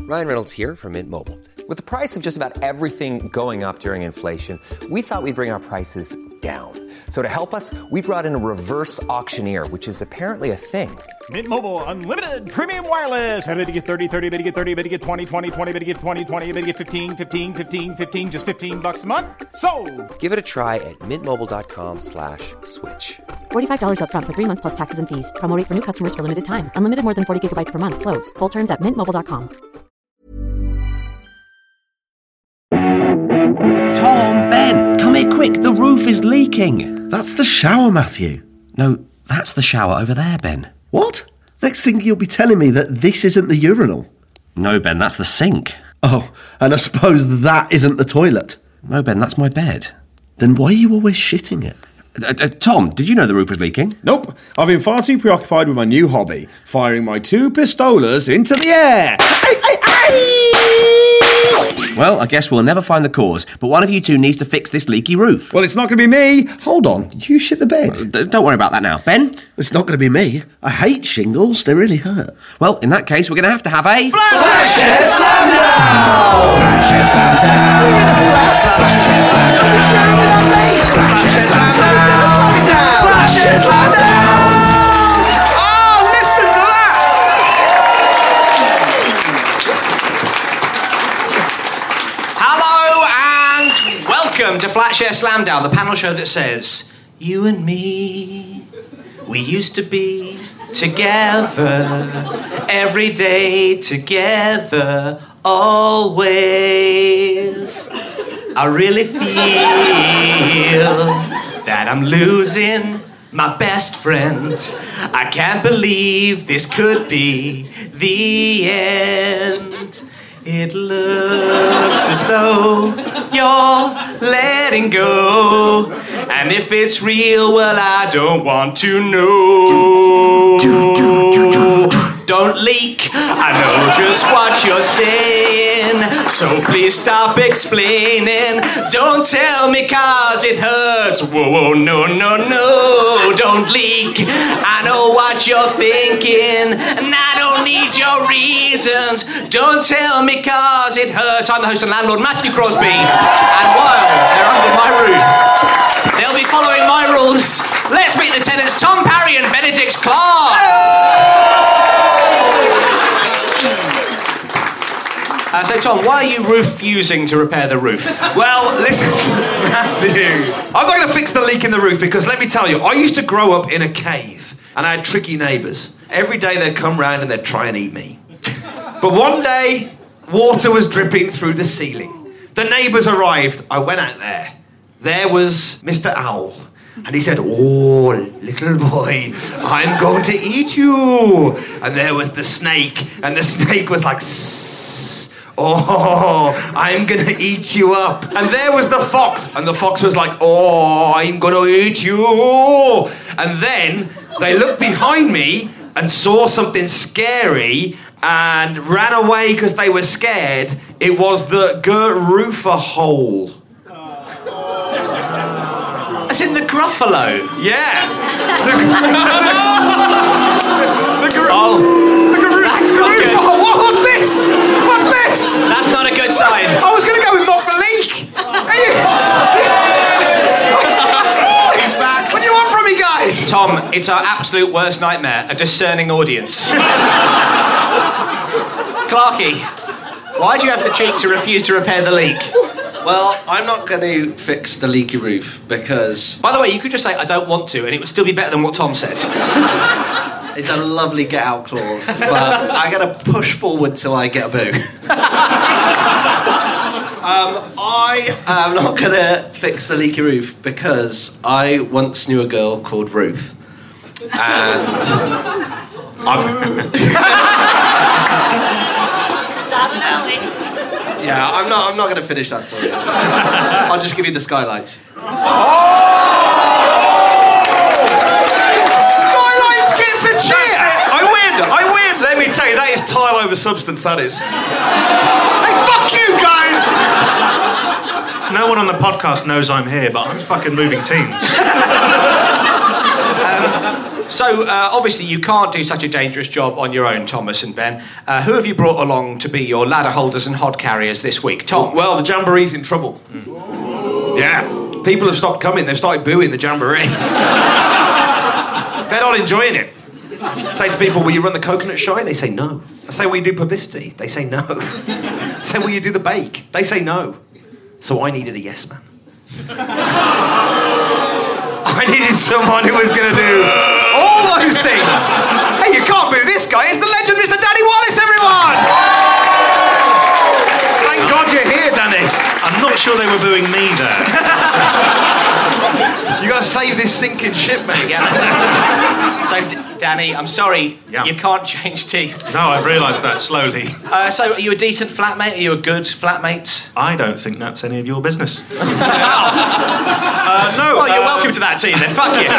Ryan Reynolds here from Mint Mobile. With the price of just about everything going up during inflation, we thought we'd bring our prices down. So to help us, we brought in a reverse auctioneer, which is apparently a thing. Mint Mobile Unlimited Premium Wireless. How to get 30, 30, bit to get 30, bit to get 20, 20, 20, bit to get 20, 20, bit to get 15, 15, 15, 15, just $15 a month? Sold! Give it a try at mintmobile.com/switch. $45 up front for 3 months plus taxes and fees. Promo rate for new customers for limited time. Unlimited more than 40 gigabytes per month. Slows full terms at mintmobile.com. Tom, Ben, come here quick. The roof is leaking. That's the shower, Matthew. No, that's the shower over there, Ben. What? Next thing you'll be telling me that this isn't the urinal. No, Ben, that's the sink. Oh, and I suppose that isn't the toilet. No, Ben, that's my bed. Then why are you always shitting it? Tom, did you know the roof was leaking? Nope. I've been far too preoccupied with my new hobby, firing my 2 pistolas into the air. Well, I guess we'll never find the cause, but one of you two needs to fix this leaky roof. Well, it's not going to be me. Hold on. You shit the bed. Don't worry about that now. Ben? It's not going to be me. I hate shingles. They really hurt. Well, in that case, we're going to have a... Flash Slam Down! Flash Slam Down! Flash Slam Down! Oh, listen to that! Hello and welcome to Flatshare Slam Down, the panel show that says, you and me, we used to be together, every day together, always. I really feel that I'm losing my best friend. I can't believe this could be the end. It looks as though you're letting go. And if it's real, well, I don't want to know. Don't leak, I know just what you're saying. So please stop explaining. Don't tell me cause it hurts. Whoa, whoa, no, no, no. Don't leak, I know what you're thinking. And I don't need your reasons. Don't tell me cause it hurts. I'm the host and landlord, Matthew Crosby. And while they're under my roof, they'll be following my rules. Let's meet the tenants, Tom Parry and Benedict Clark. So, Tom, why are you refusing to repair the roof? Well, listen, Matthew. I'm not going to fix the leak in the roof because, let me tell you, I used to grow up in a cave and I had tricky neighbours. Every day they'd come round and they'd try and eat me. But one day, water was dripping through the ceiling. The neighbours arrived. I went out there. There was Mr. Owl. And he said, oh, little boy, I'm going to eat you. And there was the snake. And the snake was like, sss. Oh, I'm going to eat you up. And there was the fox. And the fox was like, oh, I'm going to eat you. And then they looked behind me and saw something scary and ran away because they were scared. It was the Gert Roofer hole. As in the Gruffalo? Yeah. That's not good. What's this? What's this? That's not a good sign. I was going to go with Mock the Leak. He's back. What do you want from me, guys? Tom, it's our absolute worst nightmare, a discerning audience. Clarky, why do you have the cheek to refuse to repair the leak? Well, I'm not going to fix the leaky roof because... By the way, you could just say, I don't want to, and it would still be better than what Tom said. It's a lovely get-out clause, but I got to push forward till I get a boo. I am not going to fix the leaky roof because I once knew a girl called Ruth. And... Starting early. Yeah, I'm not going to finish that story. I'll just give you the skylights. Skylights gets a cheer! I win! Let me tell you, that is tile over substance, that is. Hey, fuck you, guys! No one on the podcast knows I'm here, but I'm fucking moving teams. So, obviously, you can't do such a dangerous job on your own, Thomas and Ben. Who have you brought along to be your ladder holders and hod carriers this week? Tom? Well, the Jamboree's in trouble. Yeah. People have stopped coming. They've started booing the Jamboree. They're not enjoying it. Say to people, will you run the coconut shy? They say no. I say, will you do publicity? They say no. I say, will you do the bake? They say no. So I needed a yes man. I needed someone who was going to do all those things. Hey, you can't boo this guy. It's the legend, Mr. Danny Wallace, everyone! Thank God you're here, Danny. I'm not sure they were booing me there. You got to save this sinking ship, mate. So, Danny, I'm sorry, you can't change teams. No, I've realised that slowly. So, are you a decent flatmate? Are you a good flatmate? I don't think that's any of your business. No. Well, you're welcome to that team then. Fuck you.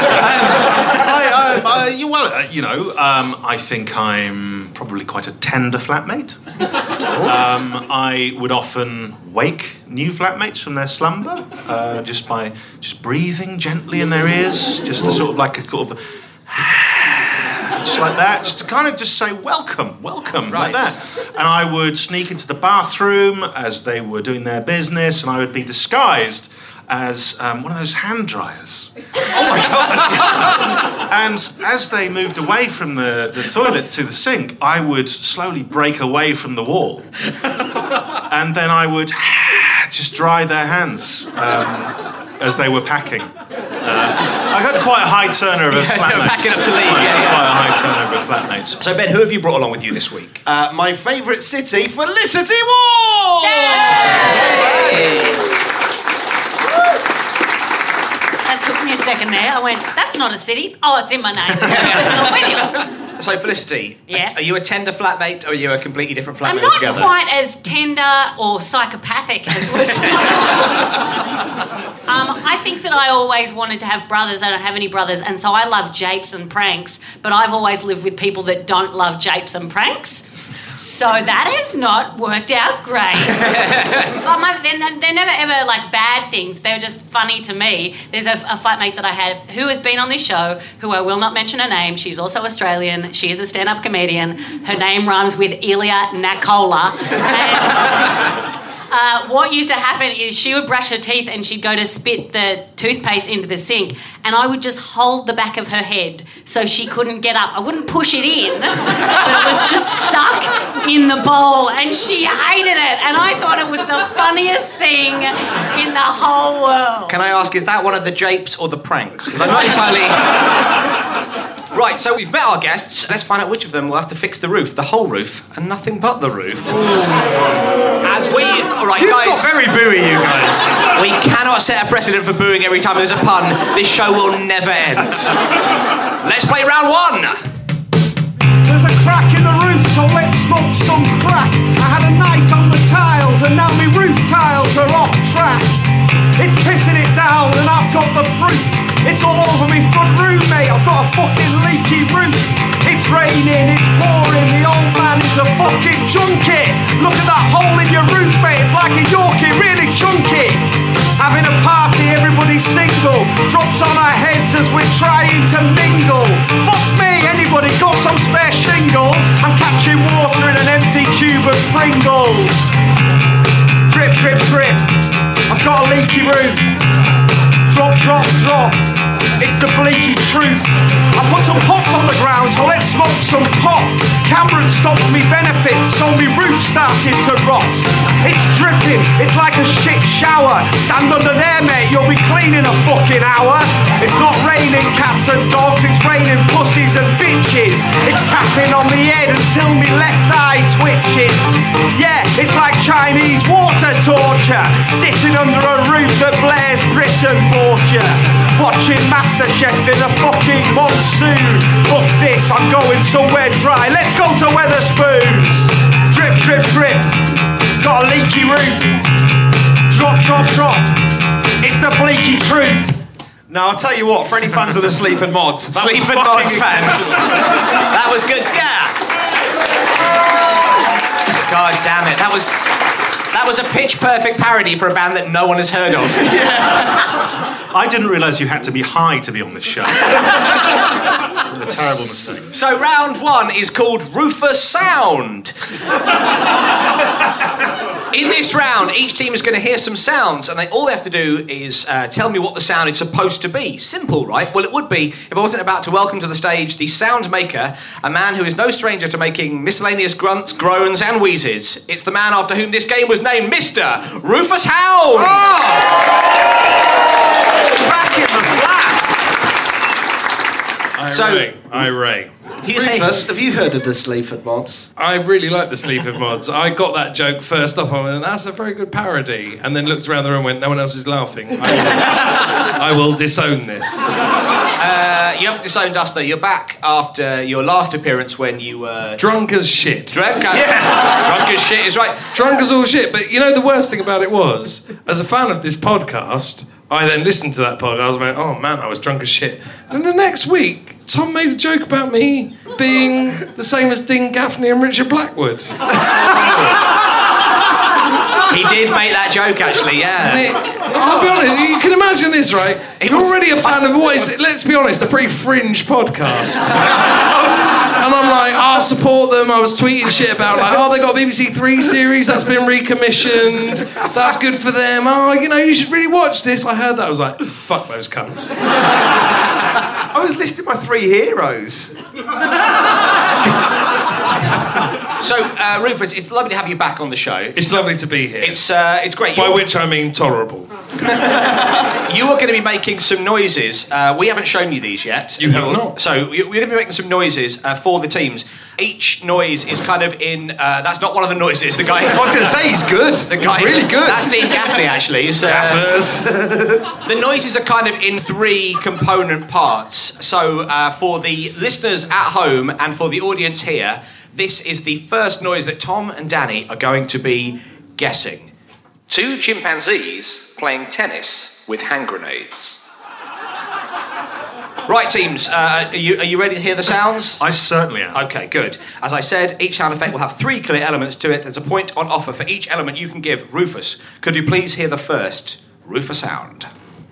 I think I'm probably quite a tender flatmate. I would often wake new flatmates from their slumber just by breathing gently in their ears, just to sort of like a sort of just like that, just to kind of just say welcome, right. Like that. And I would sneak into the bathroom as they were doing their business, and I would be disguised as one of those hand dryers. Oh my God! And as they moved away from the toilet to the sink, I would slowly break away from the wall, and then I would just dry their hands as they were packing. I got quite a high turnover of flatmates. They were packing up to leave. Quite a high turnover of flatmates. So, Ben, who have you brought along with you this week? My favourite city, Felicity Ward! Yay! That took me a second there. I went, that's not a city. Oh, it's in my name. I'm with you. So, Felicity, yes? Are you a tender flatmate or are you a completely different flatmate I'm not altogether? quite as tender or psychopathic as was. I think that I always wanted to have brothers. I don't have any brothers, and so I love japes and pranks, but I've always lived with people that don't love japes and pranks. So that has not worked out great. They're never ever like bad things. They're just funny to me. There's a flatmate that I have who has been on this show, who I will not mention her name. She's also Australian. She is a stand-up comedian. Her name rhymes with Ilya Nakola. What used to happen is she would brush her teeth and she'd go to spit the toothpaste into the sink, and I would just hold the back of her head so she couldn't get up. I wouldn't push it in, but it was just stuck in the bowl, and she hated it, and I thought it was the funniest thing in the whole world. Can I ask, is that one of the japes or the pranks? Because I'm not entirely... Right, so we've met our guests. Let's find out which of them will have to fix the roof. The whole roof and nothing but the roof. As we... All right, You've guys. got very booey, you guys. We cannot set a precedent for booing every time there's a pun. This show will never end. Let's play round one. There's a crack in the roof, so let's smoke some crack. I had a night on the tiles, and now my roof tiles are off track. It's pissing it down, and I've got the proof. It's all over me front room, mate. I've got a fucking leaky roof. It's raining, it's pouring. The old man is a fucking junkie. Look at that hole in your roof, mate. It's like a Yorkie, really chunky. Having a party, everybody's single. Drops on our heads as we're trying to mingle. Fuck me, anybody got some spare shingles? I'm catching water in an empty tube of Pringles. Drip, drip, drip. I've got a leaky roof. Drop, drop, drop. It's the bleaky truth. I put some pots on the ground, so let's smoke some pot. Cameron stopped me benefits, so me roof started to rot. It's dripping, it's like a shit shower. Stand under there, mate, you'll be clean in a fucking hour. It's not raining cats and dogs, it's raining pussies and bitches. It's tapping on me head until me left eye twitches. Yeah, it's like Chinese water torture. Sitting under a roof that blares Britain bought ya. Watching MasterChef in a fucking monsoon. Fuck this, I'm going somewhere dry. Let's go to Weatherspoons. Drip, drip, drip. Got a leaky roof. Drop, drop, drop. It's the bleaky truth. Now, I'll tell you what, for any fans of the Sleaford Mods... Sleaford Mods fans. That was good, yeah. God damn it, that was a pitch-perfect parody for a band that no one has heard of. Yeah. I didn't realise you had to be high to be on this show. A terrible mistake. So round 1 is called Rufus Sound. In this round, each team is going to hear some sounds, and all they have to do is tell me what the sound is supposed to be. Simple, right? Well, it would be if I wasn't about to welcome to the stage the sound maker, a man who is no stranger to making miscellaneous grunts, groans, and wheezes. It's the man after whom this game was named Mr. Rufus Hound. Oh! Back in the flat. Irate. Rufus, have you heard of the Sleaford mods? I really like the Sleaford mods. I got that joke first off. I went, that's a very good parody. And then looked around the room and went, no one else is laughing. I will disown this. You haven't disowned us, though. You're back after your last appearance when you were... Drunk as shit. Drunk as shit is right. Drunk as all shit. But you know, the worst thing about it was, as a fan of this podcast, I then listened to that podcast and went, oh man, I was drunk as shit. And the next week, Tom made a joke about me being the same as Dean Gaffney and Richard Blackwood. He did make that joke, actually, yeah. I'll be honest, you can imagine this, right? You're already a fan of what is, let's be honest, a pretty fringe podcast. And I'm like, I'll support them. I was tweeting shit about, like, oh, they got a BBC Three series that's been recommissioned. That's good for them. Oh, you know, you should really watch this. I heard that. I was like, fuck those cunts. I was listing my 3 heroes. So, Rufus, it's lovely to have you back on the show. It's lovely to be here. It's great. By which I mean tolerable. You are going to be making some noises. We haven't shown you these yet. You have not. So, we're going to be making some noises for the teams. Each noise is kind of in... that's not one of the noises. The guy... I was going to say, he's good. He's really good. That's Dean Gaffney, actually. Gaffers. The noises are kind of in 3 component parts. So, for the listeners at home and for the audience here, this is the first noise that Tom and Danny are going to be guessing. 2 chimpanzees playing tennis with hand grenades. Right, teams, are you ready to hear the sounds? I certainly am. Okay, good. As I said, each sound effect will have 3 clear elements to it. There's a point on offer for each element you can give. Rufus, could you please hear the first Rufus sound?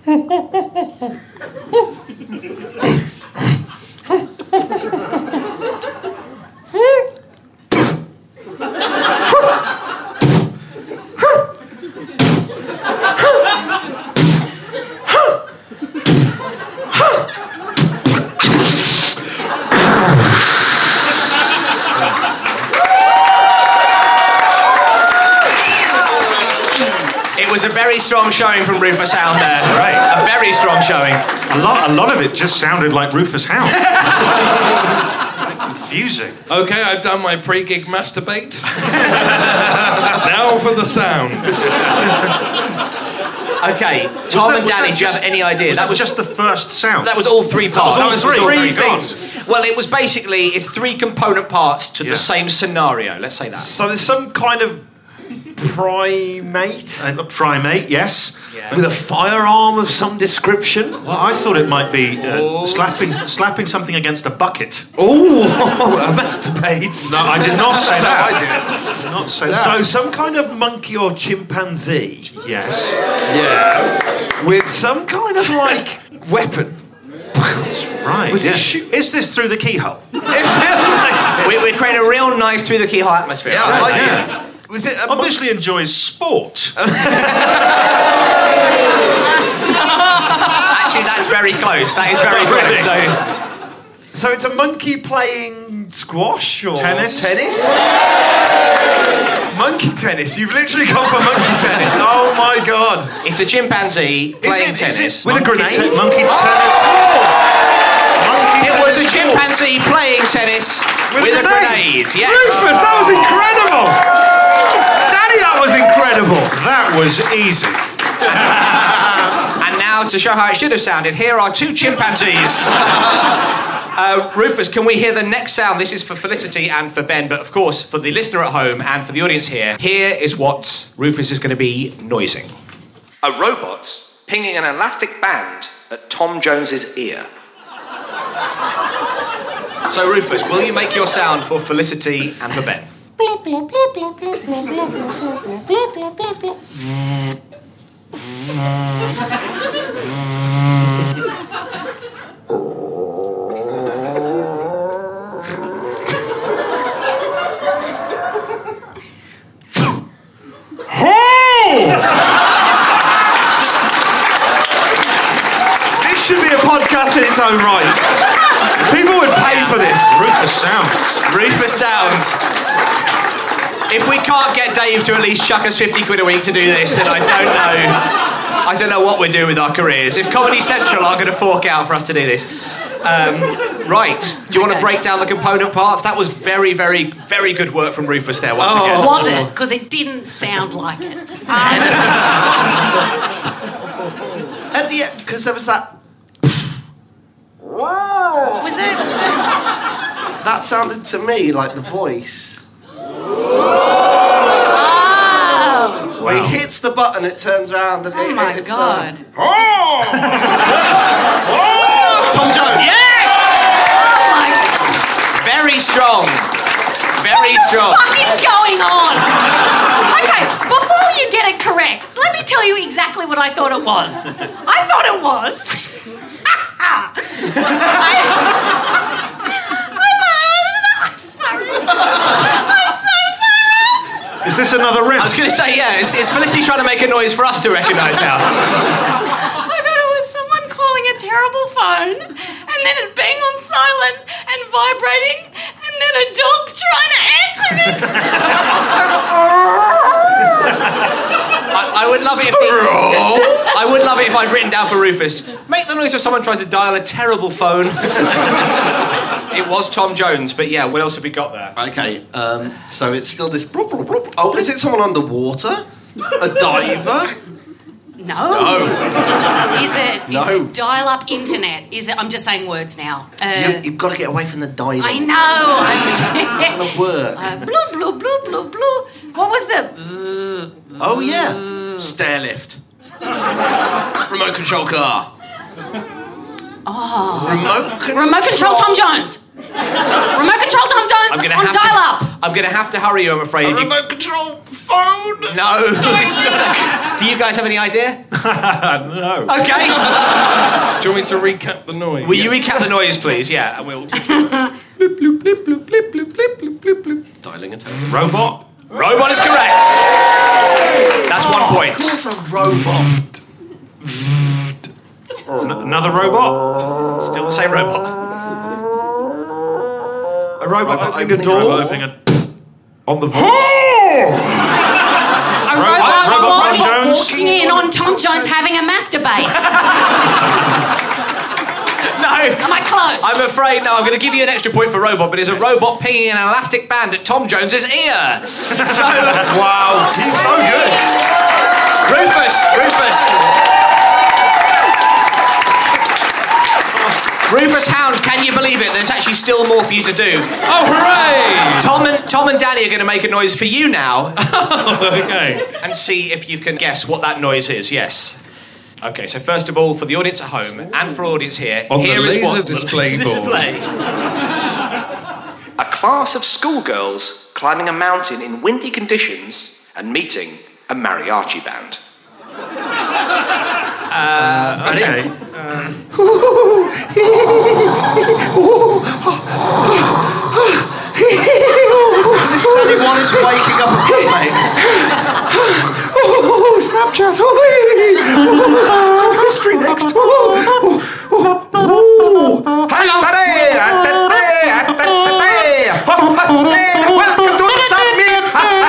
It was a very strong showing from Rufus Hound there. Right. A very strong showing. A lot of it just sounded like Rufus Hound. Confusing. Okay, I've done my pre-gig masturbate. Now for the sounds. Okay, Tom and Danny, do you have any idea? That was just the first sound. That was all 3 parts. That was all three things. Well, it was basically, it's 3 component parts to the same scenario. Let's say that. So there's some kind of primate? A primate, yes. Yeah. With a firearm of some description? Well, I thought it might be slapping something against a bucket. Oh, a masturbate. No, I did not say that. I did not say that. So some kind of monkey or chimpanzee. Yes. Yeah. With some kind of, like, weapon. That's right. Was yeah. Is this through the keyhole? It feels like We're creating a real nice through the keyhole atmosphere. Yeah, I like Yeah. it. Was it Obviously enjoys sport. Actually, that's very close. That is very close. So it's a monkey playing squash or Tennis. Monkey tennis. You've literally gone for monkey tennis. Oh my god. It's a chimpanzee playing tennis. Is it with a grenade? Monkey tennis. It was a chimpanzee playing tennis with a grenade. Yes. Rufus, that was incredible. Danny, that was incredible. That was easy. And now, to show how it should have sounded, here are 2 chimpanzees. Rufus, can we hear the next sound? This is for Felicity and for Ben, but of course, for the listener at home and for the audience here, here is what Rufus is going to be noising. A robot pinging an elastic band at Tom Jones's ear. So, Rufus, will you make your sound for Felicity and for Ben? This should be a podcast in its own right. People would pay for this. Rufus sounds. Rufus sounds. If we can't get Dave to at least chuck us 50 quid a week to do this, then I don't know what we're doing with our careers. If Comedy Central are going to fork out for us to do this. Right. Do you want to break down the component parts? That was very, very, very good work from Rufus there once again. Was it? Because it didn't sound like it. At the end, because there was that. Was it? That sounded to me like the voice. Oh! Where he hits the button, it turns around and Oh my God. Tom Jones. Yes! Oh my... Very strong. Very strong. What the fuck is going on? Okay, before you get it correct, let me tell you exactly what I thought it was. I thought it was... Is this another riff? I was going to say, yeah, is Felicity trying to make a noise for us to recognise now? I thought it was someone calling a terrible phone, and then it being on silent and vibrating, and then a dog trying to answer it. I would love it if I'd written down for Rufus, make the noise of someone trying to dial a terrible phone. It was Tom Jones, but yeah, what else have we got there? Okay, so it's still this... Oh, is it someone underwater? A diver? No. Is it dial-up internet? Is it? I'm just saying words now. You've got to get away from the diving. I know. It's not going to work. Blue, blue, blue, blue, blue. What was the... Oh, yeah. Stair lift. Remote control car. Oh. Remote control Tom Jones. Remote control Tom Jones on dial-up. I'm going to have to hurry you, I'm afraid. Remote control phone? No. Do you guys have any idea? No. Okay. Do you want me to recap the noise? Will you recap the noise, please? Yeah, I will. Dialing a tone. Robot? Robot is correct. That's 1 point. Of course, a robot. Another robot? Still the same robot. A robot opening a door? On the voice? A robot Tom Jones? walking in on Tom Jones having a masturbate. No. Am I close? I'm afraid, no, I'm going to give you an extra point for robot, but it's a robot pinging an elastic band at Tom Jones's ear. So... Wow, he's so good. Rufus. Rufus Hound, can you believe it? There's actually still more for you to do. Oh, hooray! Tom and Danny are going to make a noise for you now. Okay. And see if you can guess what that noise is, yes. Okay, so first of all, for the audience at home and for audience here, On here the is laser what display the board. A class of schoolgirls climbing a mountain in windy conditions and meeting a mariachi band. Okay. Is this Danny Wallace waking up a flatmate? Oh, Snapchat. Oh, history next. Welcome to the summit.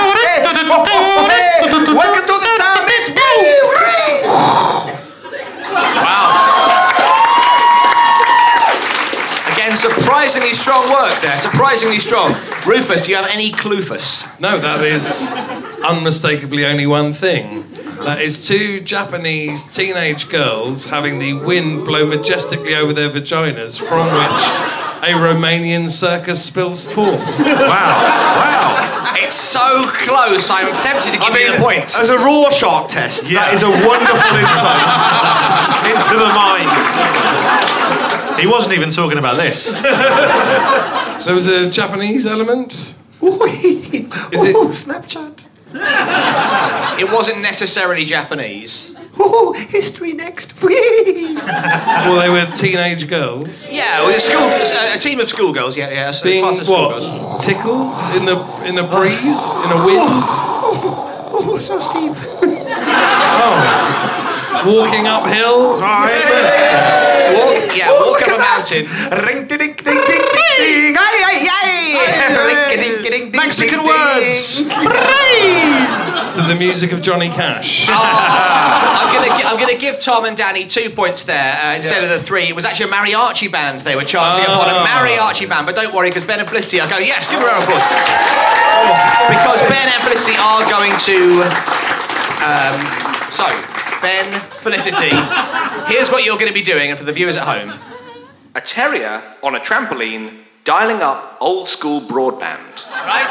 Welcome to the summit. Wow. Again, surprisingly strong work there. Surprisingly strong. Rufus, do you have any cluefus? No, that is unmistakably only one thing. That is two Japanese teenage girls having the wind blow majestically over their vaginas, from which a Romanian circus spills forth. Wow. It's so close, I'm tempted to give you the point. As a Rorschach test, that is a wonderful insight into the mind. He wasn't even talking about this. There was a Japanese element. Snapchat. It wasn't necessarily Japanese. Ooh, history next. Whee! Well, they were teenage girls. Yeah, well, a team of schoolgirls. Yeah. So Being class of schoolgirls. tickled in the breeze, in a wind. Oh, so steep. Walking uphill. Walk up a mountain. Ring, ding, ding, ding, ding, ding. Ay, ay, ay. Mexican words. To the music of Johnny Cash. I'm gonna give Tom and Danny 2 points there instead of the 3. It was actually a mariachi band they were chanting upon, a mariachi band. But don't worry, because Ben and Felicity, I'll go, yes, give a round of applause. Because Ben and Felicity are going to... Ben, Felicity, here's what you're going to be doing, and for the viewers at home. A terrier on a trampoline dialing up old school broadband. Right?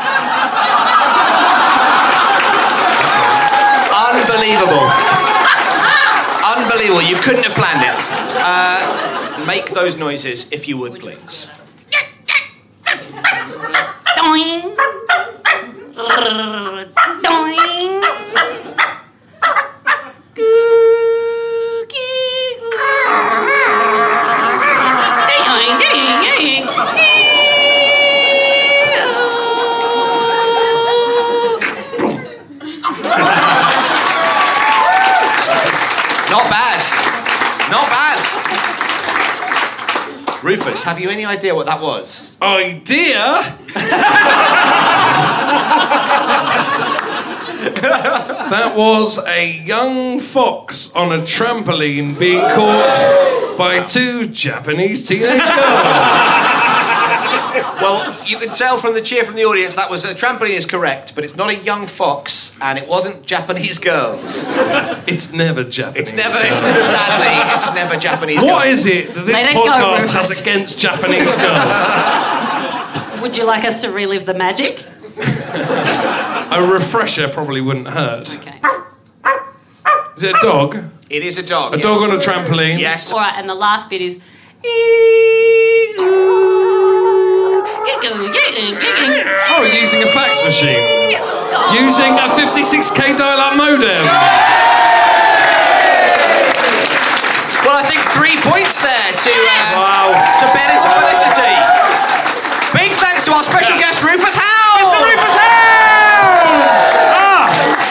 Unbelievable. Unbelievable. You couldn't have planned it. Make those noises, if you would, please. Doing. Doing. Not bad. Rufus, have you any idea what that was? Idea? That was a young fox on a trampoline being caught by 2 Japanese teenage girls. Well, you can tell from the cheer from the audience that was a trampoline is correct, but it's not a young fox, and it wasn't Japanese girls. It's never Japanese. Sadly, it's never Japanese girls. What is it that this podcast has against Japanese girls? Would you like us to relive the magic? A refresher probably wouldn't hurt. Okay. Is it a dog? It is a dog. A dog on a trampoline? Yes. All right, and the last bit is... Oh, using a fax machine. Using a 56k dial-up modem. Well, I think 3 points there to Ben and to Felicity. Big thanks to our special guest, Rufus Howe! Mr. Rufus Howe!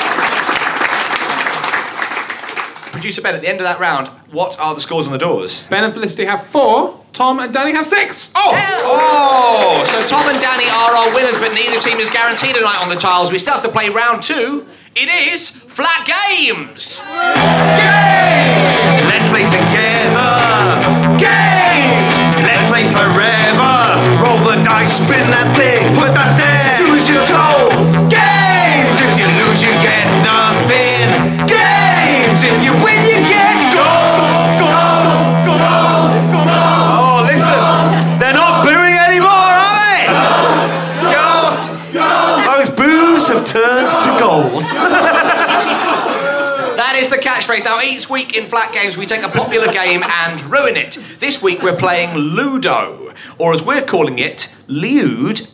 Producer Ben, at the end of that round, what are the scores on the doors? Ben and Felicity have 4, Tom and Danny have 6. So Tom and Danny are our winners, but neither team is guaranteed a night on the tiles. We still have to play round 2. It is Flat Games! Games! Let's play together! Games! Let's play forever! Roll the dice, spin that thing, put that there! Do as you're told! Games! If you lose, you get nothing! Games! If you win, you get gold! Gold! Gold! Gold! Oh, listen! They're not booing anymore, are they? Gold! Gold! Those boos have turned to gold. That is the catchphrase. Now, each week in Flat Games, we take a popular game and ruin it. This week, we're playing Ludo, or as we're calling it, Liud,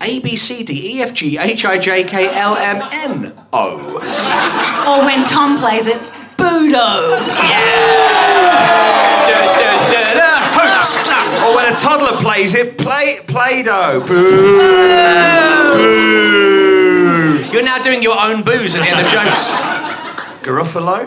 ABCDEFGHIJKLMNO. Or when Tom plays it, Budo. Or when a toddler plays it, Play-Doh. Boo. You're now doing your own boos at the end of jokes. Gruffalo?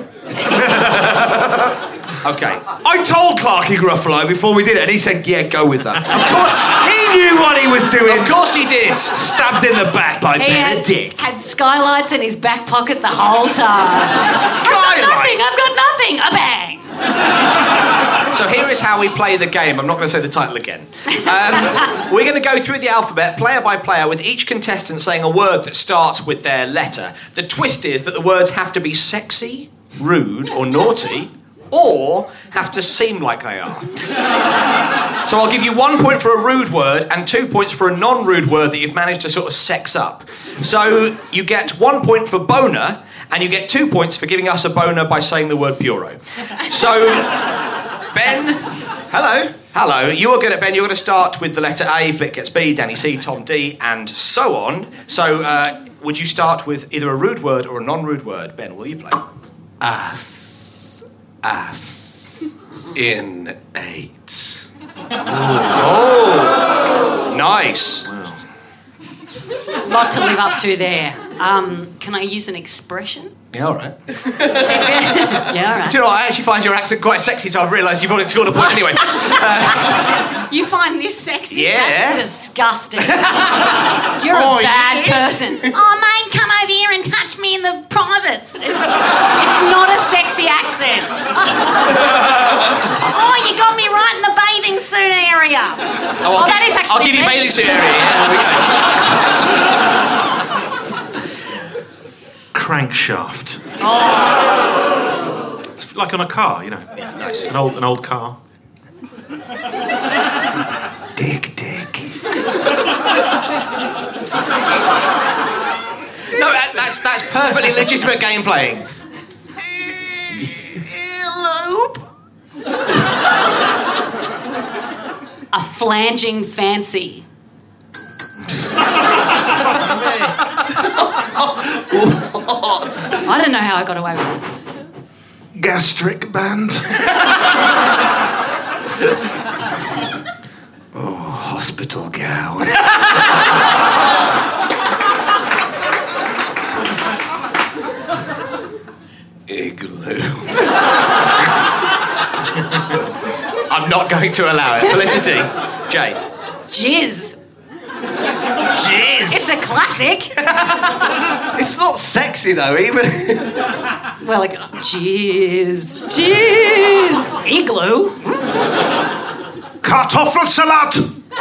Okay. I told Clarky Gruffalo before we did it, and he said, yeah, go with that. Of course, he knew what he was doing. Of course he did. Stabbed in the back by Benedict. Had skylights in his back pocket the whole time. I've got nothing. A bang. So here is how we play the game. I'm not going to say the title again. We're going to go through the alphabet, player by player, with each contestant saying a word that starts with their letter. The twist is that the words have to be sexy, rude, or naughty, or have to seem like they are. So I'll give you 1 point for a rude word and 2 points for a non-rude word that you've managed to sort of sex up. So you get 1 point for boner, and you get 2 points for giving us a boner by saying the word bureau. So, Ben, hello. You are good at Ben. You're going to start with the letter A, Flick gets B, Danny C, Tom D, and so on. So, would you start with either a rude word or a non-rude word? Ben, will you play? Ass. ass in 8. Oh, nice. Lot to live up to there. Can I use an expression? Yeah, all right. Yeah, all right. Do you know what? I actually find your accent quite sexy, so I've realised you've already scored a point anyway. You find this sexy? Yeah. That's disgusting. You're a bad person. Oh, mate, come over here and touch me in the privates. It's not a sexy accent. Oh, you got me right in the bathing suit area. Oh, that is actually I'll give you me. bathing suit area. Yeah, there we go. Crankshaft. Oh. It's like on a car, you know. Yeah, nice. An old car. Dick. No, that's perfectly legitimate game playing. Elope. A flanging fancy. I don't know how I got away with it. Gastric band. Hospital gown. Igloo. I'm not going to allow it. Felicity. Jay. Jizz. Jizz. It's a classic. It's not sexy though, even. Well, like, jizz. Igloo. Kartoffelsalat.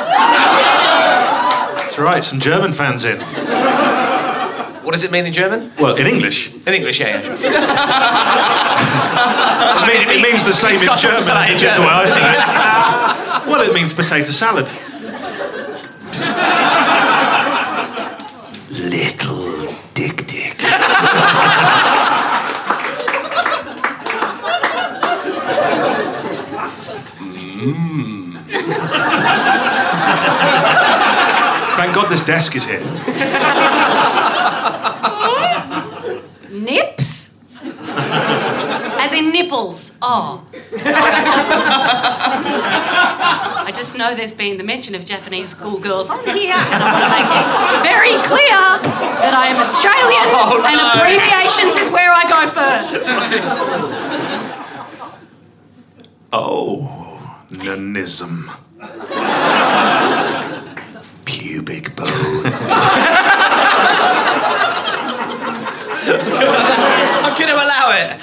That's right. Some German fans in. What does it mean in German? Well, in English. In English, yeah. Sure. It means the same in German. The way I see it. Well, it means potato salad. Little dick. Thank God this desk is here. Nips? As in nipples. Oh. So I just know there's been the mention of Japanese schoolgirls on here, and I want to make it very clear that I am Australian and abbreviations is where I go first. Oh, nanism. Pubic bone. I'm going to allow it.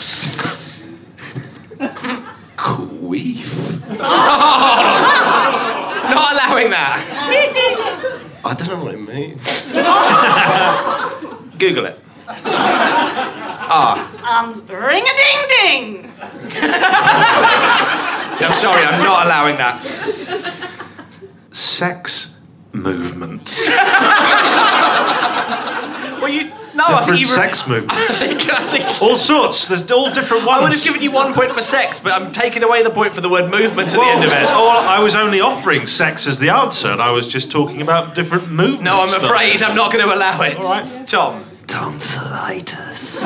Queef. Not allowing that. I don't know what it means. Google it. Ring-a-ding-ding. I'm sorry, I'm not allowing that. Sex movements. Well, I think you... sex movements. I think all sorts. There's all different ones. I would have given you 1 point for sex, but I'm taking away the point for the word movement at the end of it. I was only offering sex as the answer, and I was just talking about different movements. No, I'm afraid I'm not going to allow it. All right. Tom. Tonsillitis.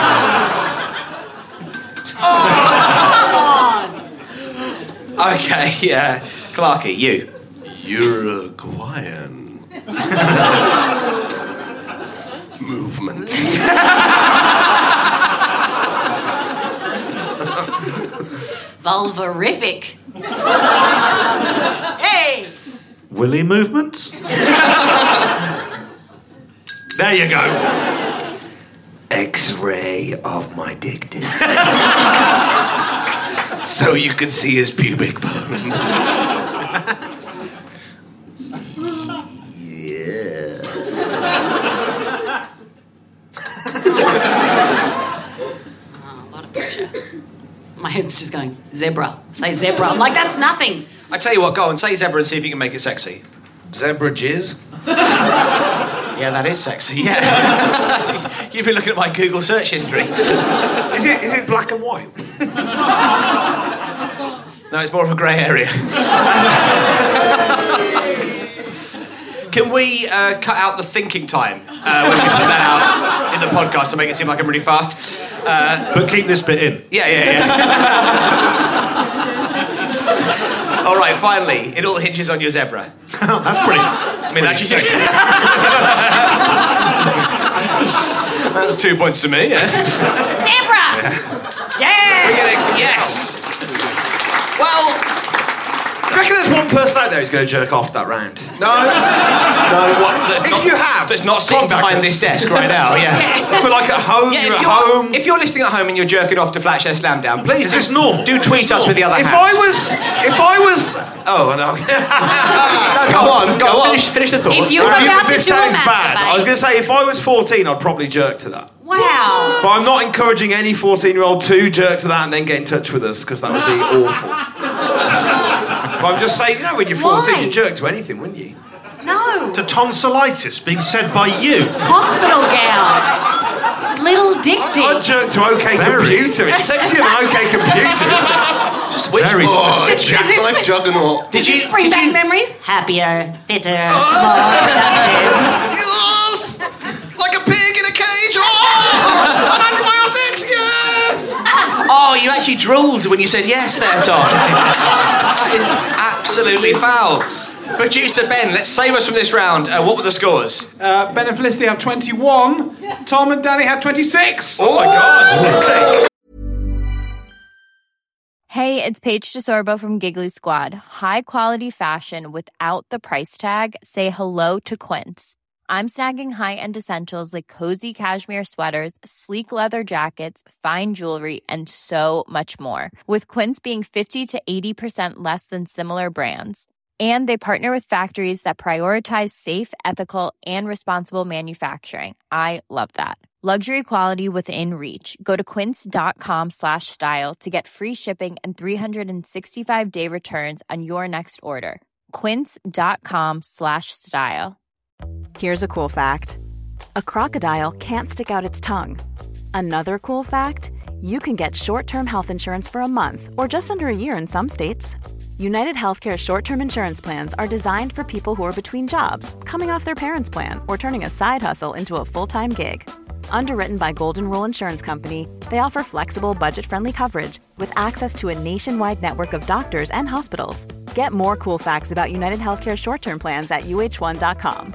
Okay, yeah. Clarky, you. Uruguayan. Movements. Vulvarific. Hey! Willy movements? There you go. X-ray of my dick. So you can see his pubic bone. Yeah. A lot of pressure. My head's just going, zebra. Say zebra. I'm like, that's nothing. I tell you what, go on, say zebra and see if you can make it sexy. Zebra jizz? Yeah, that is sexy, yeah. You've been looking at my Google search history. Is it black and white? No, it's more of a grey area. Can we cut out the thinking time when we put that out in the podcast to make it seem like I'm really fast? But keep this bit in. Yeah. All right, finally, it all hinges on your zebra. That's pretty. I mean, actually, that's 2 points to me. Yes. Zebra. Yeah. We're gonna, yes. Well, Do you reckon there's one person out there who's going to jerk off that round? no. What? That's not sitting behind this desk right now. Yeah. But like at home, Yeah, you're at home. if you're listening at home and you're jerking off to Flatshare Slam Down, please. Is this normal? Do tweet us with the other If hat. I was. Oh no. No, go on. Finish the thought. If you were about to This do a sounds bad. masturbate. I was going to say if I was 14, I'd probably jerk to that. Wow. But I'm not encouraging any 14-year-old to jerk to that and then get in touch with us because that would be awful. But I'm just saying, when you're 14, Why? you jerk to anything, wouldn't you? No. To tonsillitis being said by you. Hospital gown. Little Dick Dick. I'd jerk to OK Computer. It's sexier than OK Computer. Just very specific. Jackknife Juggernaut. Did you bring back memories? Happier, fitter, more productive. Yes! Like a pig in a cage. Oh! Antibiotics, yes! Oh, you actually drooled when you said yes there, Tom. That is absolutely foul. Producer Ben, let's save us from this round. What were the scores? Ben and Felicity have 21. Tom and Danny have 26. Oh my God! Hey, it's Paige DeSorbo from Giggly Squad. High quality fashion without the price tag. Say hello to Quince. I'm snagging high-end essentials like cozy cashmere sweaters, sleek leather jackets, fine jewelry, and so much more. With Quince being 50 to 80% less than similar brands. And they partner with factories that prioritize safe, ethical, and responsible manufacturing. I love that. Luxury quality within reach. Go to quince.com/style to get free shipping and 365-day returns on your next order. Quince.com/style. Here's a cool fact. A crocodile can't stick out its tongue. Another cool fact, you can get short-term health insurance for a month or just under a year in some states. United Healthcare short-term insurance plans are designed for people who are between jobs, coming off their parents' plan, or turning a side hustle into a full-time gig. Underwritten by Golden Rule Insurance Company, they offer flexible, budget-friendly coverage with access to a nationwide network of doctors and hospitals. Get more cool facts about United Healthcare short-term plans at uh1.com.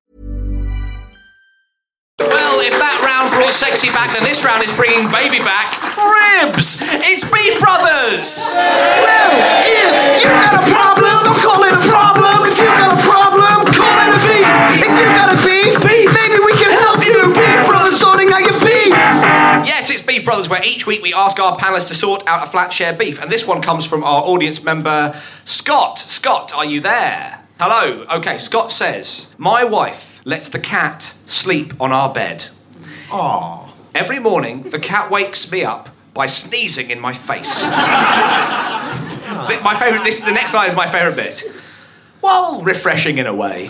Well, if that round brought sexy back, then this round is bringing baby back. Ribs! It's Beef Brothers! Well, if you got a problem, don't call it a problem. If you got a problem, call it a beef. If you got a beef, maybe we can help you. Beef Brothers sorting out your beef. Yes, it's Beef Brothers, where each week we ask our panellists to sort out a flat share beef. And this one comes from our audience member, Scott. Scott, are you there? Hello. Okay, Scott says, my wife lets the cat sleep on our bed. Aww. Every morning, the cat wakes me up by sneezing in my face. The next line is my favourite bit. Well, refreshing in a way.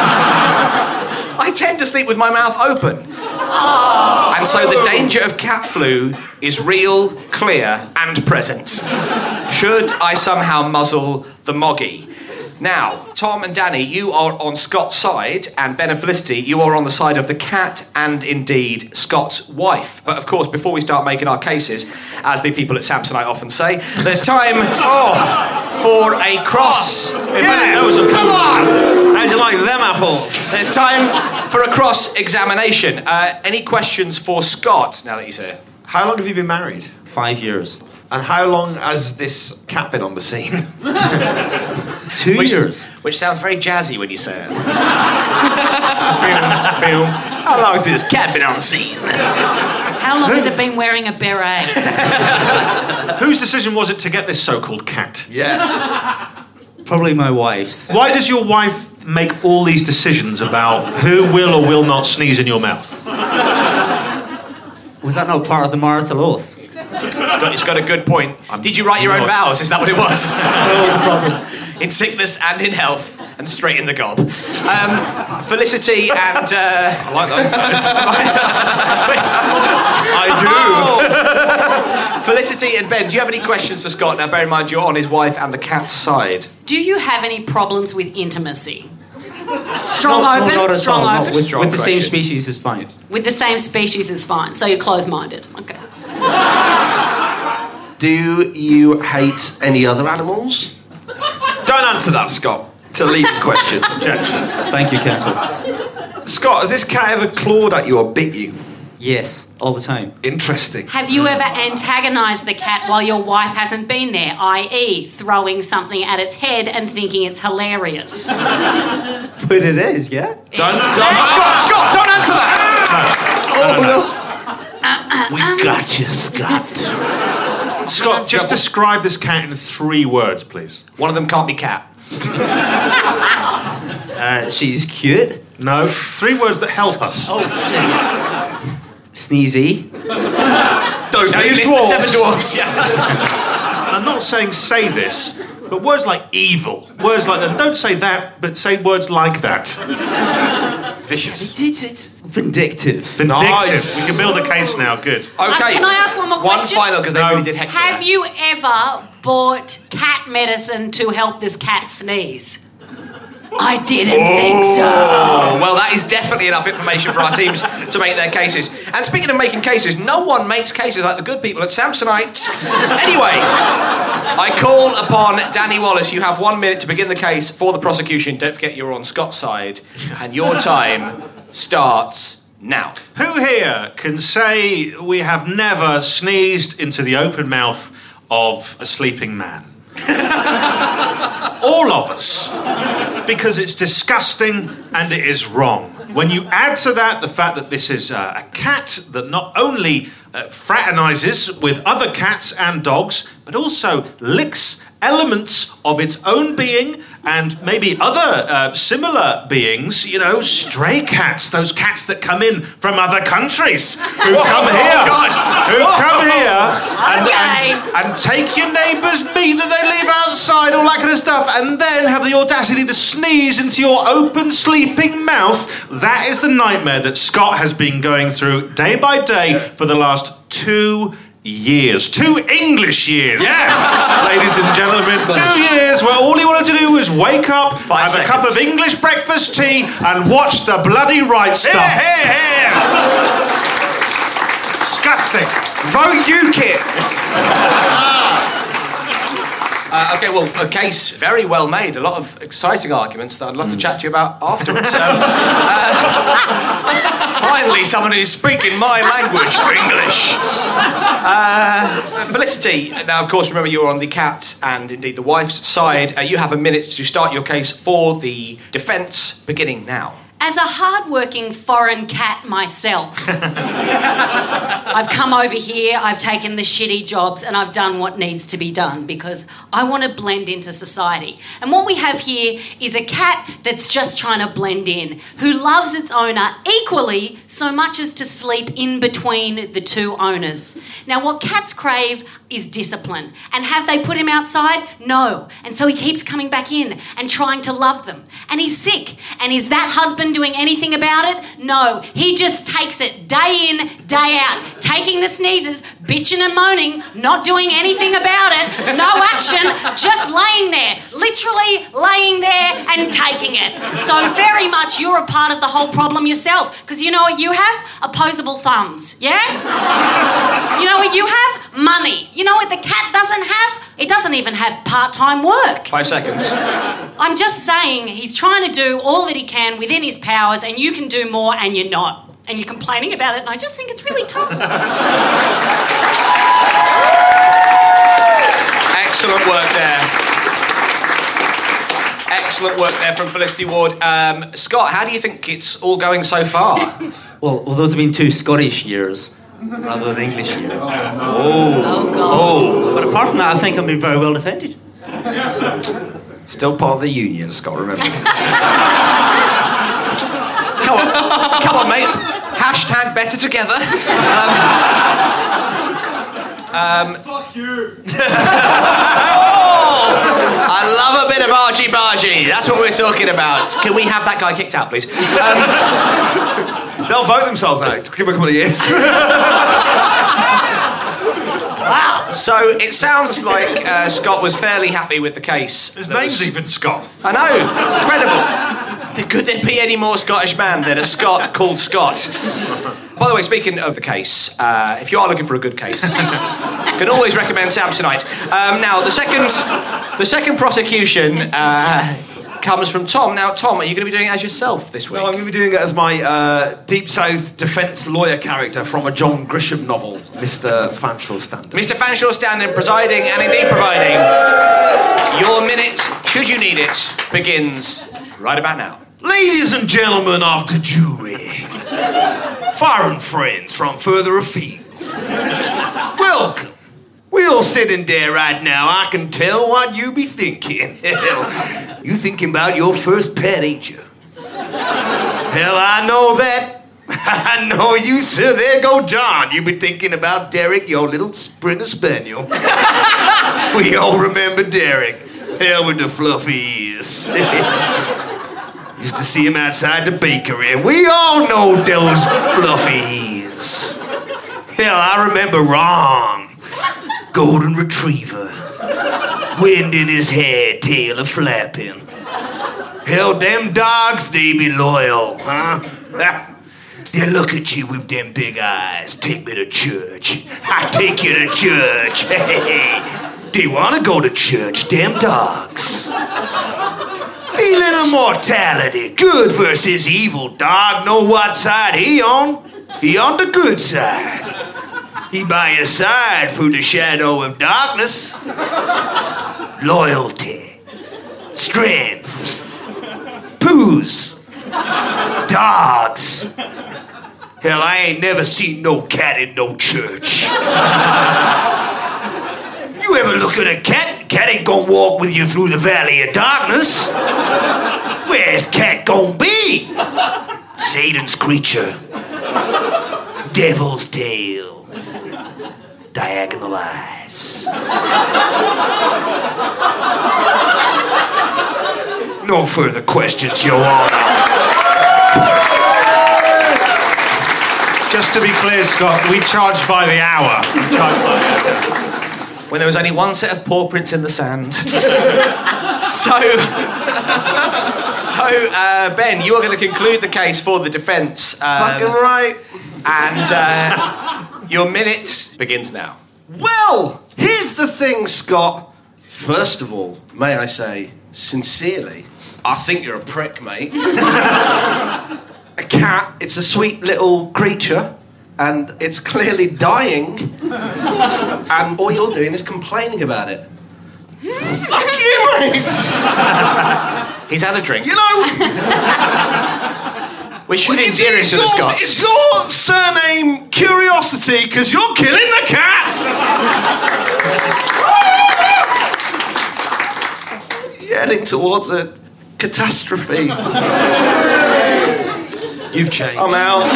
I tend to sleep with my mouth open. And so the danger of cat flu is real, clear, and present. Should I somehow muzzle the moggy? Now, Tom and Danny, you are on Scott's side, and Ben and Felicity, you are on the side of the cat and, indeed, Scott's wife. But, of course, before we start making our cases, as the people at Samsonite often say, there's time for a cross. Yeah, come on! How'd you like them apples? There's time for a cross-examination. Any questions for Scott, now that he's here? How long have you been married? 5 years. And how long has this cat been on the scene? 2 years. Which sounds very jazzy when you say it. How long has this cat been on the scene? How long has it been wearing a beret? Whose decision was it to get this so-called cat? Yeah. Probably my wife's. Why does your wife make all these decisions about who will or will not sneeze in your mouth? Was that not part of the marital oath? It's got a good point. Did you write your own vows? Is that what it was? That was a problem. In sickness and in health, and straight in the gob. Felicity and... I like those vows. I do. Felicity and Ben, do you have any questions for Scott? Now, bear in mind, you're on his wife and the cat's side. Do you have any problems with intimacy? Strong No, open, not at strong all. open. With the same species is fine. With the same species is fine. So you're closed-minded. Okay. Do you hate any other animals? Don't answer that, Scott. It's a leading question. Objection. Thank you, counsel. Scott, has this cat ever clawed at you or bit you? Yes, all the time. Interesting. Have you ever antagonised the cat while your wife hasn't been there, i.e. throwing something at its head and thinking it's hilarious? But it is, yeah? Don't Scott, don't answer that! No. We got you, Scott. Scott, just describe this cat in 3 words, please. One of them can't be cat. She's cute. No, 3 words that help us. Oh, sneezy. Don't use the Seven Dwarfs. Yeah. I'm not saying say this, but words like evil, words like that. Don't say that, but say words like that. Vicious. It's vindictive. Vindictive. Nice. We can build a case now. Good. Okay. Can I ask one more question? One final, because they really did hex it. Have you ever bought cat medicine to help this cat sneeze? I didn't think so. Well, that is definitely enough information for our teams to make their cases. And speaking of making cases, no one makes cases like the good people at Samsonite. Anyway, I call upon Danny Wallace. You have 1 minute to begin the case for the prosecution. Don't forget you're on Scott's side. And your time starts now. Who here can say we have never sneezed into the open mouth of a sleeping man? All of us. Because it's disgusting and it is wrong. When you add to that the fact that this is a cat that not only fraternises with other cats and dogs, but also licks elements of its own being and maybe other similar beings, you know, stray cats, those cats that come in from other countries, who come here and take your neighbour's meat that they leave outside, all that kind of stuff, and then have the audacity to sneeze into your open sleeping mouth. That is the nightmare that Scott has been going through day by day for the last 2 years. 2 English years. Yeah. Ladies and gentlemen, 2 years where all he wanted to do was wake up, have a cup of English breakfast tea and watch the bloody right stuff. Here. Disgusting. Vote UKIP. Okay, well, a case very well made. A lot of exciting arguments that I'd love to chat to you about afterwards. Finally, someone who's speaking my language, English. Felicity, now, of course, remember you're on the cat and indeed the wife's side. You have a minute to start your case for the defence, beginning now. As a hard-working foreign cat myself, I've come over here, I've taken the shitty jobs, and I've done what needs to be done because I want to blend into society. And what we have here is a cat that's just trying to blend in, who loves its owner equally so much as to sleep in between the 2 owners. Now, what cats crave is discipline. And have they put him outside? No. And so he keeps coming back in and trying to love them. And he's sick. And is that husband doing anything about it? No. He just takes it day in, day out, taking the sneezes, bitching and moaning, not doing anything about it, no action, just laying there, literally laying there and taking it. So very much you're a part of the whole problem yourself, because you know what you have? Opposable thumbs, yeah? You know what you have? Money. You know what the cat doesn't have? It doesn't even have part-time work. 5 seconds. I'm just saying he's trying to do all that he can within his powers and you can do more and you're not. And you're complaining about it and I just think it's really tough. Excellent work there. Excellent work there from Felicity Ward. Scott, how do you think it's all going so far? Well, those have been 2 Scottish years rather than English years. Oh, God. But apart from that, I think I've been very well defended. Still part of the union, Scott, remember. Come on, mate. Hashtag better together. Fuck you. I love a bit of argy-bargy. That's what we're talking about. Can we have that guy kicked out, please? They'll vote themselves out. Give them a couple of years. Wow. So it sounds like Scott was fairly happy with the case. His name's even Scott. I know. Incredible. Could there be any more Scottish man than a Scot called Scott? By the way, speaking of the case, if you are looking for a good case, can always recommend Samsonite. Now, the second prosecution comes from Tom. Now, Tom, are you going to be doing it as yourself this week? No, I'm going to be doing it as my Deep South defence lawyer character from a John Grisham novel, Mr. Fanshawe Standing. Mr. Fanshawe Standing, presiding and indeed providing. Your minute, should you need it, begins right about now. Ladies and gentlemen of the jury, foreign friends from further afield, welcome. We all sitting there right now, I can tell what you be thinking. Hell, you thinking about your first pet, ain't you? Hell, I know that. I know you, sir. There go John. You be thinking about Derek, your little Sprinter Spaniel. We all remember Derek. Hell with the fluffy ears. Used to see him outside the bakery. We all know those fluffy ears. Hell, I remember Ron. Golden retriever. Wind in his hair, tail a-flapping. Hell, them dogs, they be loyal, huh? They look at you with them big eyes. Take me to church. I take you to church. Hey, they want to go to church, them dogs. Feeling of mortality. Good versus evil, dog. Know what side he on? He on the good side. He by your side through the shadow of darkness. Loyalty. Strength. Poos. Dogs. Hell, I ain't never seen no cat in no church. You ever look at a cat? Cat ain't gonna walk with you through the valley of darkness. Where's cat gonna be? Satan's creature. Devil's tail. Diagonal eyes. No further questions, Your Honor. Just to be clear, Scott, we charge by the hour. When there was only one set of paw prints in the sand. Ben, you are going to conclude the case for the defence. Fucking right. And your minute begins now. Well, here's the thing, Scott. First of all, may I say, sincerely, I think you're a prick, mate. A cat, it's a sweet little creature, and it's clearly dying, and all you're doing is complaining about it. Fuck you, mate! He's had a drink. You know... We should endear him to the Scots. It's your surname Curiosity, because you're killing the cats! You're heading towards a catastrophe. You've changed. I'm out.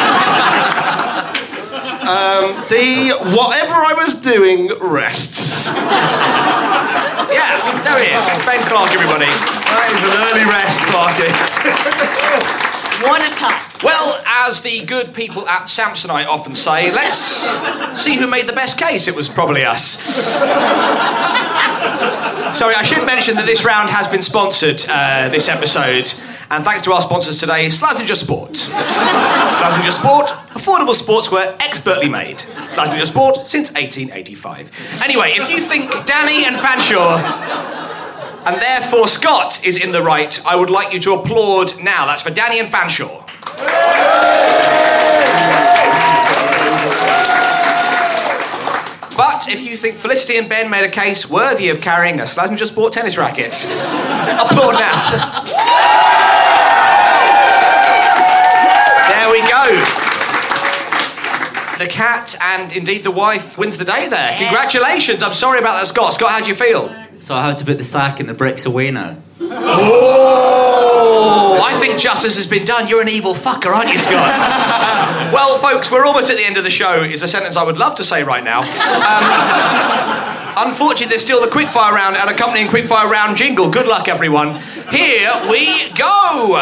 The whatever I was doing rests. Yeah, there he is. Ben Clark, everybody. That is an early rest, Clarky. What a time. Well, as the good people at Samsonite often say, let's see who made the best case. It was probably us. Sorry, I should mention that this round has been sponsored this episode. And thanks to our sponsors today, Slazenger Sport. Slazenger Sport, affordable sportswear expertly made. Slazenger Sport since 1885. Anyway, if you think Danny and Fanshawe, and therefore Scott, is in the right, I would like you to applaud now. That's for Danny and Fanshawe. But if you think Felicity and Ben made a case worthy of carrying a Slazenger Sport tennis racket, applaud now. There we go. The cat and indeed the wife wins the day there. Yes. Congratulations. I'm sorry about that, Scott. Scott, how do you feel? So I have to put the sack in the bricks away now. Oh, I think justice has been done. You're an evil fucker, aren't you, Scott? Well, folks, we're almost at the end of the show, is a sentence I would love to say right now. Unfortunately, there's still the quickfire round and accompanying quickfire round jingle. Good luck, everyone. Here we go.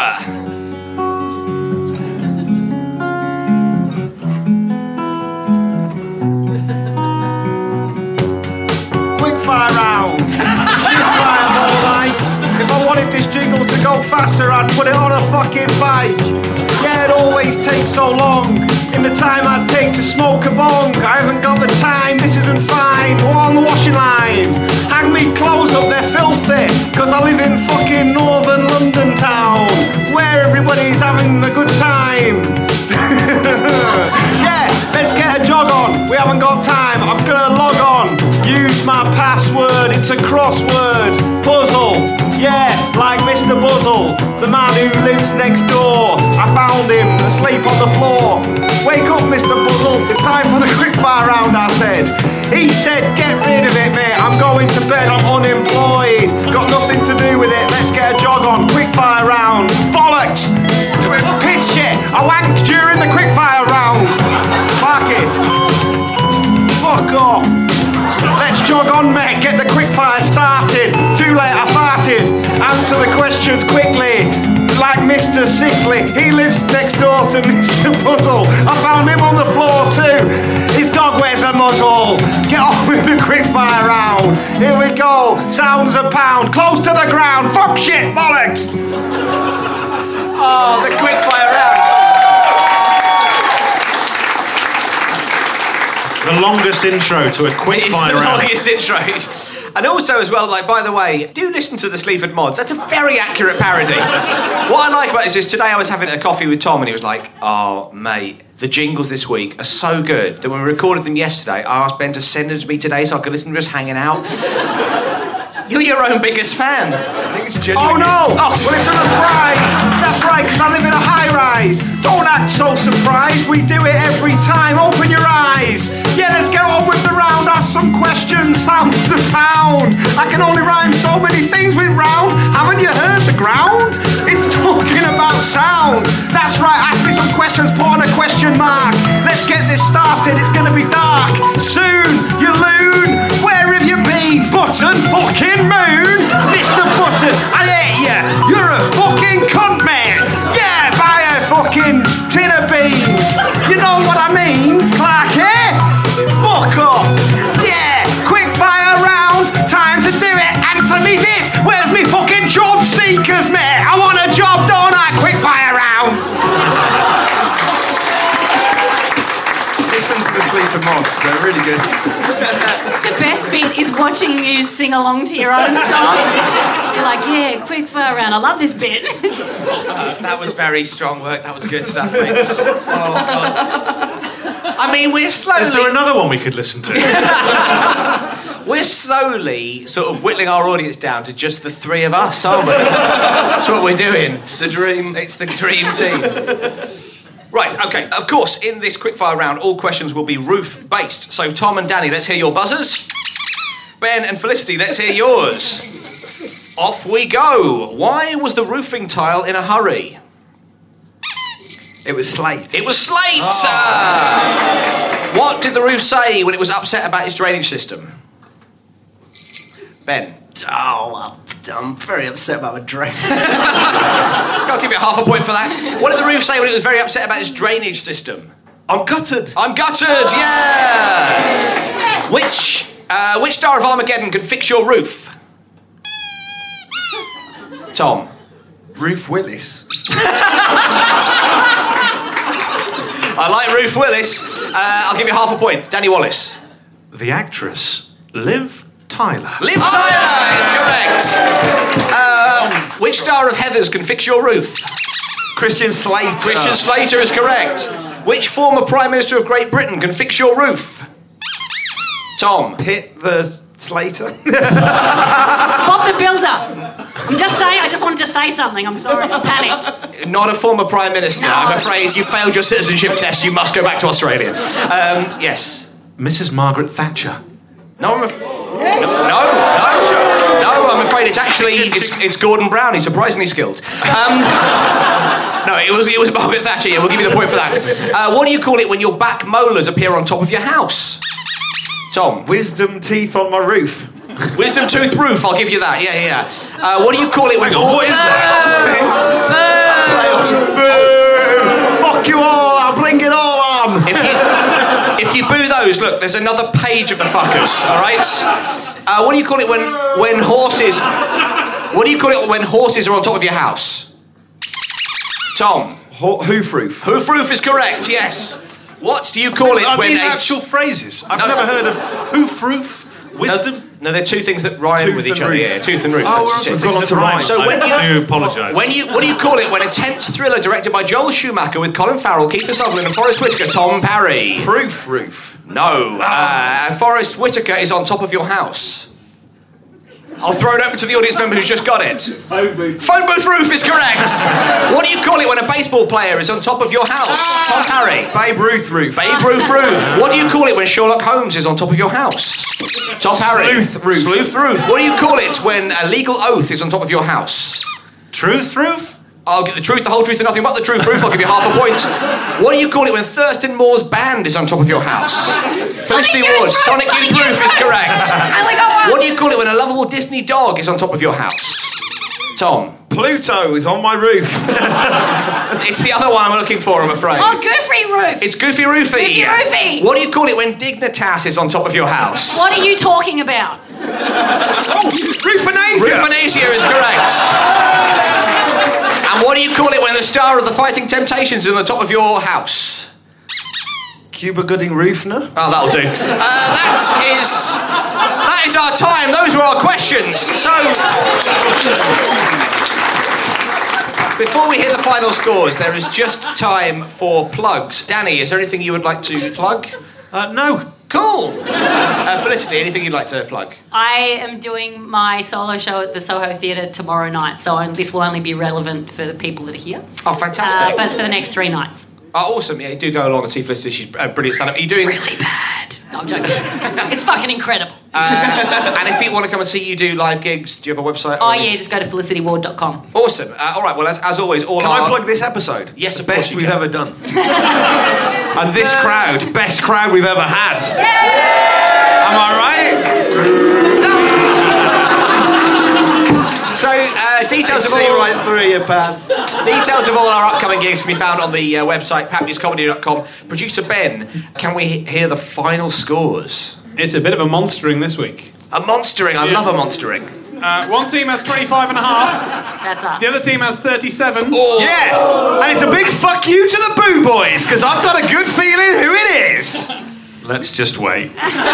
Quickfire round. Quickfire all night. If I wanted this jingle to go faster, I'd put it on a fucking bike. Yeah, it always takes so long. In the time I'd take to smoke a bong, I haven't got the time, this isn't fine. Or on the washing line, hang me clothes up, they're filthy. Cause I live in fucking northern London town, where everybody's having a good time. Yeah, let's get a jog on, we haven't got time, I'm gonna log on. Use my password, it's a crossword puzzle. Yeah, like Mr. Buzzle, the man who lives next door. I found him asleep on the floor. Wake up, Mr. Buzzle, it's time for the quickfire round, I said. He said, get rid of it, mate, I'm going to bed, I'm unemployed. Got nothing to do with it, let's get a jog on. Quickfire round. Bollocks! Piss shit! I wanked during the quickfire round. Fuck it. Fuck off. Let's jog on, mate, get the quickfire started. Too late, I farted. Answer the questions quickly, like Mr. Sickly. He lives next door to Mr. Puzzle. I found him on the floor too. His dog wears a muzzle. Get on with the quickfire round. Here we go, sounds a pound. Close to the ground, fuck shit, bollocks. Oh, the quickfire round. The longest intro to a quickfire round. It's the longest intro. And also as well, like, by the way, do listen to the Sleaford Mods. That's a very accurate parody. What I like about this is today I was having a coffee with Tom and he was like, oh, mate, the jingles this week are so good that when we recorded them yesterday, I asked Ben to send them to me today so I could listen to them just hanging out. You're your own biggest fan. I think it's genuine. Oh no! Well, it's a surprise! That's right, because I live in a high-rise. Don't act so surprised, we do it every time. Open your eyes. Yeah, let's get on with the round. Ask some questions, sounds a pound. I can only rhyme so many things with round. Haven't you heard the ground? It's talking about sound. That's right, ask me some questions, put on a question mark. Let's get this started, it's gonna be dark. Soon, you loon. Where have you been, Button fucking moon? Mr. Button, I hate ya. You're a fucking cunt, man. Yeah, buy a fucking tin of beans. You know what I mean, Clark, eh? Fuck off. Yeah, quick fire round. Time to do it. Answer me this. Where's me fucking job seekers, mate? I want a job, don't I? Quick fire round. Listen to the Sleaford Mods, they're really good. The best bit is watching you sing along to your own song. You're like, yeah, quick fire round. I love this bit. That was very strong work. That was good stuff, mate. Oh, God. I mean, we're slowly... Is there another one we could listen to? We're slowly sort of whittling our audience down to just the three of us, aren't we? That's what we're doing. It's the dream. It's the dream team. Right, okay. Of course, in this quickfire round, all questions will be roof-based. So, Tom and Danny, let's hear your buzzers. Ben and Felicity, let's hear yours. Off we go. Why was the roofing tile in a hurry? It was slate. It was slate! What did the roof say when it was upset about its drainage system? Ben. Oh, I'm very upset about my drainage system. I'll give you half a point for that. What did the roof say when it was very upset about its drainage system? I'm gutted. I'm gutted, yeah! Which star of Armageddon can fix your roof? Tom. Ruth Willis. I like Ruth Willis. I'll give you half a point. Danny Wallace. The actress, Liv Tyler. Liv Tyler is correct. Which star of Heathers can fix your roof? Christian Slater. Christian Slater is correct. Which former Prime Minister of Great Britain can fix your roof? Tom. Pitt the Slater. Bob the Builder. I'm just saying, I just wanted to say something. I'm sorry, I panicked. Not a former Prime Minister. No. I'm afraid you failed your citizenship test. You must go back to Australia. Yes. Mrs. Margaret Thatcher. No, I'm I'm afraid it's actually it's Gordon Brown. He's surprisingly skilled. No, it was Margaret Thatcher. Yeah, we'll give you the point for that. What do you call it when your back molars appear on top of your house? Tom. Wisdom teeth on my roof. Wisdom tooth roof. I'll give you that. Yeah. What do you call it when? What is that? Fuck you all! I'll bring it all on. If you boo those, look, there's another page of the fuckers. All right. What do you call it when horses? What do you call it when horses are on top of your house? Tom. Hoof roof. Hoof roof is correct, yes. What do you call it Are when these actual phrases? I've never heard of hoof roof, wisdom. No, they're two things that rhyme Tooth with each and other. roof. Yeah, tooth and roof. Oh, That's we've it. gone on to rhyme. So when I do apologise. what do you call it when a tense thriller directed by Joel Schumacher with Colin Farrell, Kiefer Sutherland, and Forrest Whitaker, Tom Parry? Proof roof. No. Forrest Whitaker is on top of your house. I'll throw it open to the audience member who's just got it. Phone booth. Phone booth roof is correct. What do you call it when a baseball player is on top of your house? Tom Parry. Babe Ruth roof. Babe Ruth roof. What do you call it when Sherlock Holmes is on top of your house? Tom Parry. Sleuth roof. Sleuth roof. What do you call it when a legal oath is on top of your house? Truth roof? I'll get the truth, the whole truth, and nothing but the truth roof. I'll give you half a point. What do you call it when Thurston Moore's band is on top of your house? Felicity Woods. Sonic Youth roof is correct. I only got one. What do you call it when a lovable Disney dog is on top of your house? Tom. Pluto is on my roof. It's the other one I'm looking for, I'm afraid. Oh, Goofy Roof. It's Goofy Roofy. Goofy Roofy. What do you call it when Dignitas is on top of your house? What are you talking about? Rooфanasia. Rooфanasia is correct. And what do you call it when the star of the Fighting Temptations is on the top of your house? Cuba Gooding Roofner. Oh, that'll do. That is our time. Those were our questions. So, before we hit the final scores, there is just time for plugs. Danny, is there anything you would like to plug? No. Cool. Felicity, anything you'd like to plug? I am doing my solo show at the Soho Theatre tomorrow night, so this will only be relevant for the people that are here. Oh, fantastic. But it's for the next 3 nights. Oh, awesome. Yeah, do go along and see Felicity. She's brilliant stand-up. Are you doing... It's really bad. No, I'm joking. It's fucking incredible. And if people want to come and see you do live gigs, do you have a website? Oh, yeah, just go to felicityward.com. Awesome. All right, well, as always, Can I plug this episode? Yes, the of course best you we've can. ever done. And this crowd, best crowd we've ever had. Am I right? So, details of See all... right through you, Paz. Details of all our upcoming gigs can be found on the website, papnewscomedy.com. Producer Ben, can we hear the final scores? It's a bit of a monstering this week. A monstering? I love a monstering. One team has 25 and a half. That's us. The other team has 37. Yeah! And it's a big fuck you to the Boo Boys, because I've got a good feeling who it is. Let's just wait.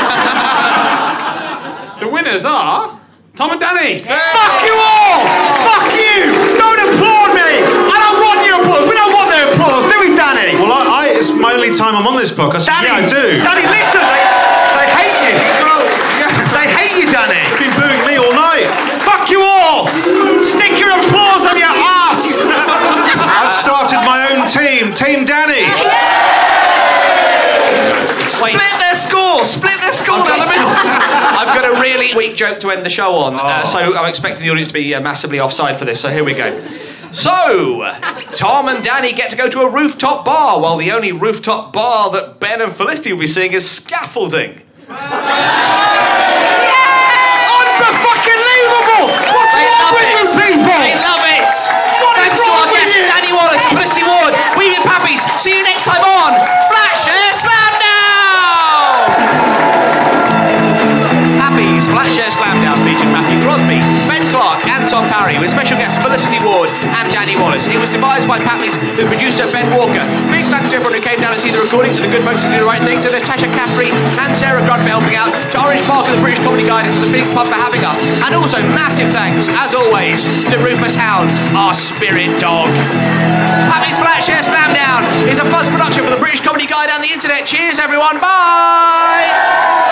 The winners are Tom and Danny. Fuck you all! Fuck you! Don't applaud me! I don't want your applause. We don't want their applause, do we, Danny? Well, it's my only time I'm on this podcast. Danny, yeah, I do. Danny, listen, they hate you. Well, yeah. They hate you, Danny. You've been booing me all night. Fuck you all! Stick your applause on your ass! I've started my own team, Team Danny. Split their score down the middle. I've got a really weak joke to end the show on, so I'm expecting the audience to be massively offside for this, so here we go. So, Tom and Danny get to go to a rooftop bar, while the only rooftop bar that Ben and Felicity will be seeing is scaffolding. Unfucking-leavable! What's wrong with you people? They love it! Thanks to our guests, Danny Wallace and Felicity Ward. We've been Pappies. See you next time on Flatshare Slamdown! Pappies Flatshare Slamdown featured Matthew Crosby, Ben Clark and Tom Parry, with special guests Felicity Ward and Danny Wallace. It was devised by Pappies, with producer Ben Walker. Big thanks to everyone who came down and see the recording, to the good folks who do the right thing, to Natasha Caffrey and Sarah Grunt for helping out, to Orange Park and the British Comedy Guide, and to the Phoenix Pub for having us. And also massive thanks, as always, to Rufus Hound, our spirit dog. Pappies Flatshare Slamdown is a fuzz production for the British Comedy Guide and the internet. Cheers, everyone. Bye!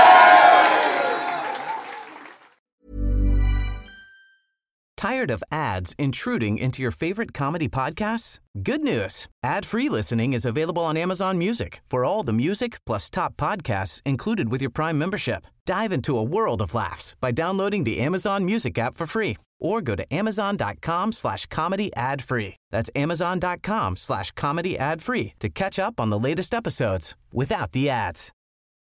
Tired of ads intruding into your favorite comedy podcasts? Good news. Ad-free listening is available on Amazon Music for all the music plus top podcasts included with your Prime membership. Dive into a world of laughs by downloading the Amazon Music app for free or go to amazon.com/comedy ad-free. That's amazon.com/comedy ad-free to catch up on the latest episodes without the ads.